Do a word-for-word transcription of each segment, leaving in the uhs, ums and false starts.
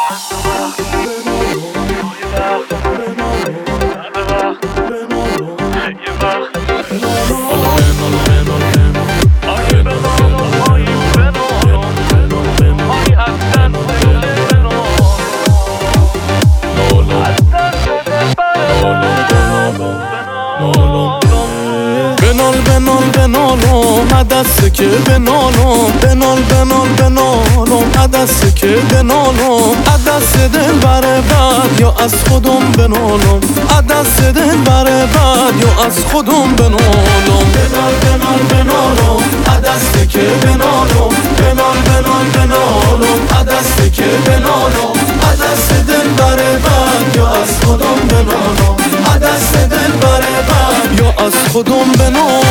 بنال بنال بنالم عدسته که بنالم بنال بنال بنالم عدسته که بنالم عدس دل بره بد یا از خودم بنالم عدس دل بره بد یا از خودم بنالم بنال بنال بنالم عدسته که بنالم بنال بنال بنالم عدسته که بنالم عدس دل بره بد یا از خودم بنالم عدس دل بره بد یا از خودم بنالم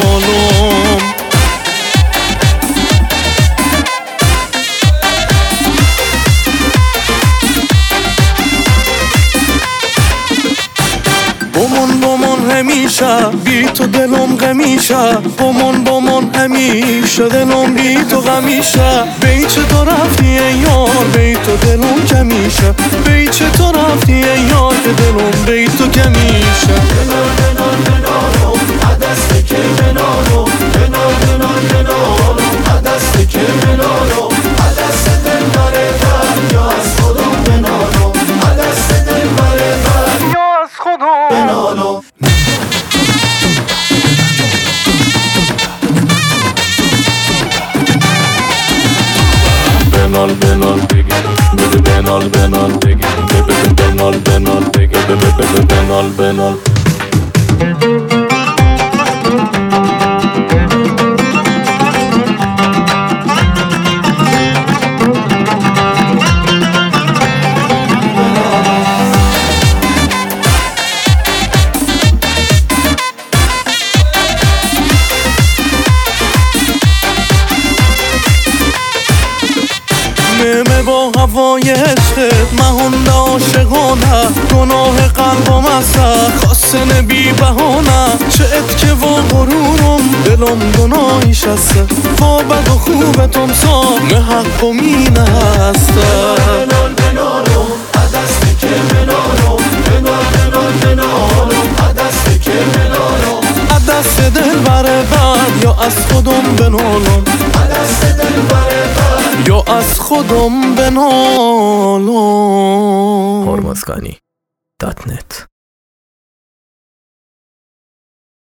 بمون بمون همیشه بی تو دلم غمیشه بمون بمون همیشه دلم بی تو غمیشه بی چه تو رفتی ای یار بی تو دلم کمیشه بی چه تو رفتی ای یار که دلم بی تو کمیشه بنال بنال بنالم عدسته که بنالم بنال بنال بنالم عدسته که بنالم عدس دل بره بد یا از خودم بنالم عدس دل بره بد یا از خودم بنالم بنال بنال دیگه بده بنال بنال دیگه بده بنال بنال دیگه بده بنال بنال نمه با هوای عشقت مهنده عاشقانه گناه قلبم است خواستن بی بهانه چهت که و غرورم دلم گناهیش است و بد و خوبتم سام حق و مینه هست بنال بنالم عدسته که بنالم بنال بنال بنالم عدسته که بنالم عدس دل بره بد یا از خودم بنالم عدس دل بره بد یا از خودم بنالم هرمزگانی دات نت